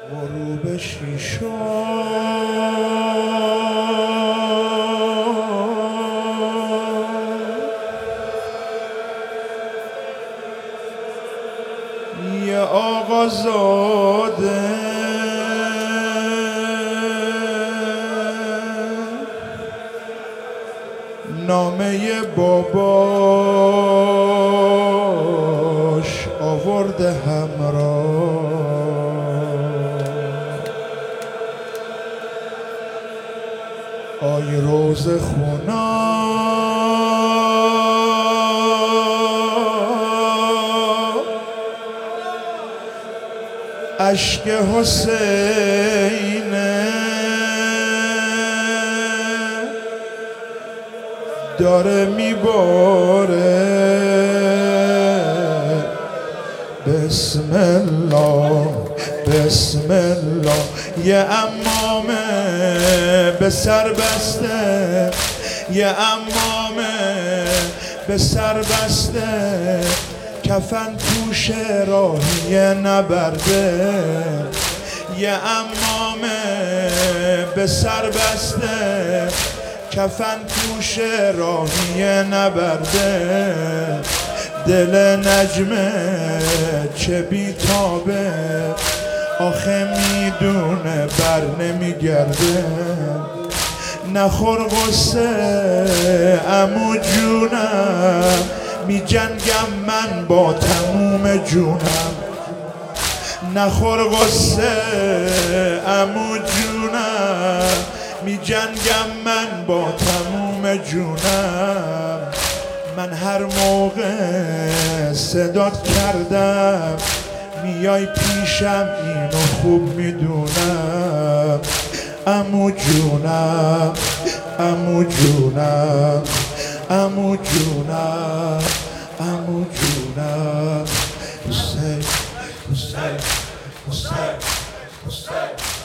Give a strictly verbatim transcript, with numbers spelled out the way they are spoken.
غروب شیشا یه آقا زاده نامه باباش آورده همراه آی روز خونا اشک حسینه داره میباره بسم الله بسم الله یه امامه به سر بسته یه امامه به سر بسته کفن پوش راهی نبرده یه امامه به سر بسته کفن پوش راهی نبرده دل نجمه چه بیتابه آخه میدونه بر نمیگرده نخور غصه عمو جونم می جنگم من با تموم جونم نخور غصه عمو جونم می جنگم من با تموم جونم من هر موقع صدات کردم میای پیشم اینو خوب میدونم عمو جونم عمو جونم عمو جونم عمو جونم حسین حسین حسین حسین